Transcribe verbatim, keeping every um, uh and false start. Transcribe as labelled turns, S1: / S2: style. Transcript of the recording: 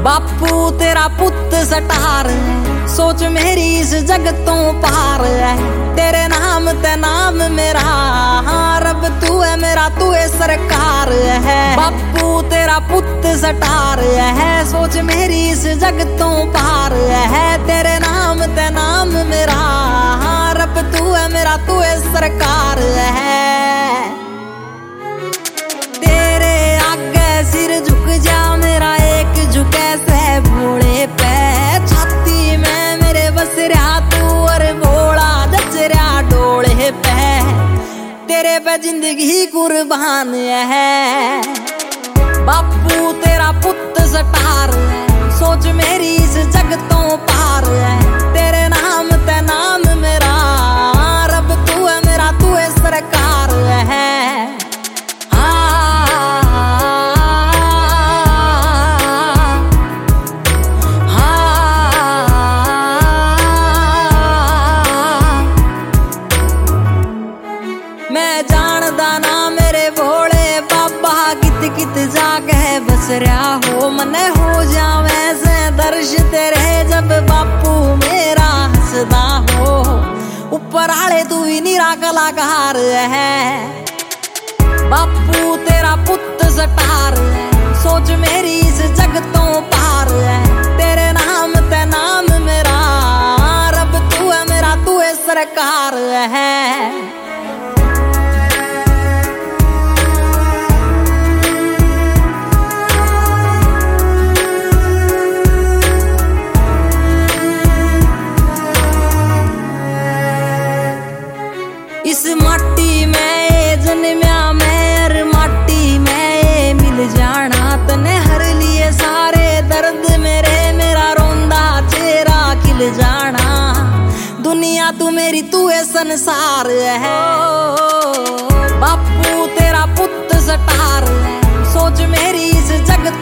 S1: बापू तेरा पुੱਤ सटार है, सोच मेरी इस जगतों पार है। तेरे नाम ते नाम मेरा, हाँ रब तू है मेरा, तू है सरकार है। बापू तेरा पुੱਤ सटार है, सोच मेरी इस जगतों पार है। तेरे नाम ते नाम मेरा, हाँ रब तू है मेरा, तू है सरकार है। तेरे आगे सिर झुक जा मेरा, एक झुके से भोले पे। छाती में मेरे बस रहा तू और भोला जच रहा डोले पे। तेरे पे जिंदगी कुर्बान है। बापू तेरा पुੱਤ सटार है, सोच मेरी इस जगतों पार है। तेरे नाम ते नाम मेरा, रब तू है मेरा, तू है सरकार है। मैं जानदा ना मेरे भोले बाबा, कित कित जाके बस रहा हो। मने हो जावे से दर्श तेरे जब बापू मेरा हंसदा हो। ऊपर आले तू ही निरा कलाकार है। बापू तेरा पुੱਤ सटार है, सोच मेरी इस जगतों पार है। तेरे नाम ते नाम मेरा, रब तू है मेरा, तू है सरकार है। इस माटी में जन्मया मैं, और माटी में मिल जाना। तने हर लिए सारे दर्द मेरे, मेरा रोंदा चेहरा खिल जाना। दुनिया तू मेरी, तू है संसार है। बापू तेरा पुੱਤ सटार है, सोच मेरी इस जगत